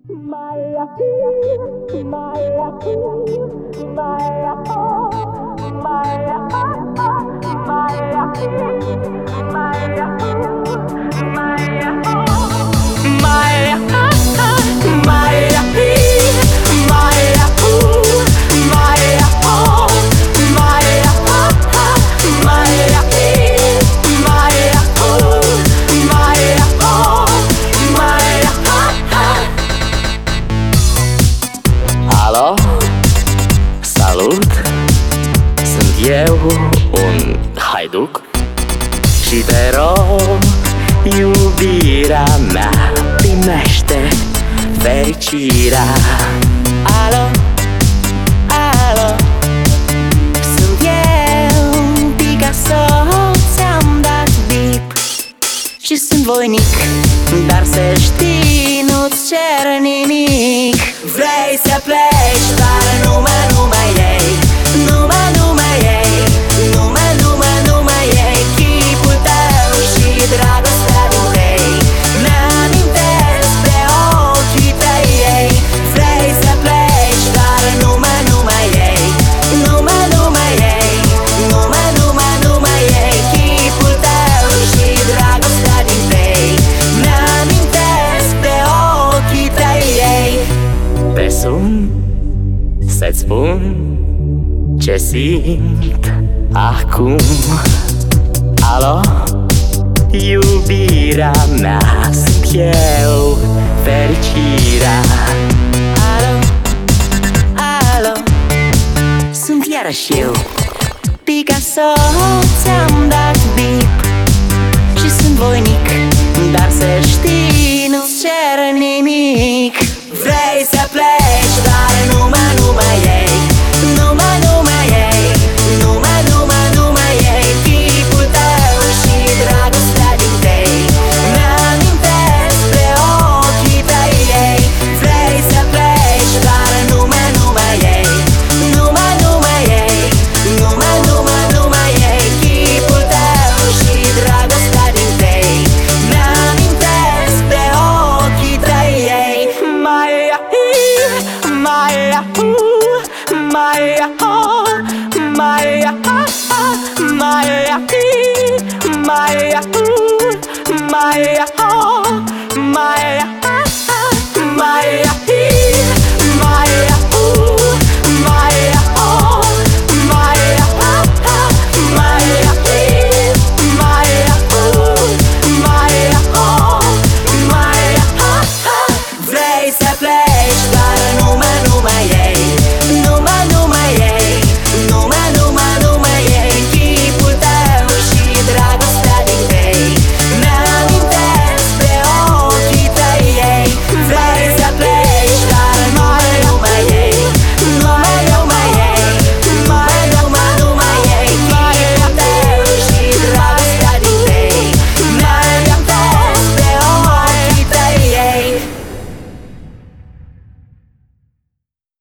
Alo, salut! Sunt eu, un haiduc, și te rog, iubirea mea, primește fericirea. Alo, alo, sunt eu, Picasso, ți-am dat bip și sunt voinic, dar să știi, nu-ți cer nimic. Vrei să pleci, dar numai ei, numai ei, numai ei, chipul tău și dragostea din tei mi-amintesc de ochii tăi ei. Vrei să pleci, dar numai ei, numai ei, numai ei, chipul tău și dragostea din tei mi-amintesc de ochii tăi ei. Te sun să-ți spun ce simt acum. Alo, iubirea mea, sunt eu, fericirea. Alo, alo, sunt iarăși eu, Picasso, ți-am dat bip și sunt voinic, dar să știi, nu-ți cer nimic. Vrei să pleci, dar numai ei, numai ei, numai ei, chipul tău și dragostea din tei mi-amintesc de ochii tăi ei. Vrei să pleci, dar numai ei, numai ei, numai ei, chipul tău și dragostea din tei mi-amintesc de ochii tăi ei. Vrei să pleci.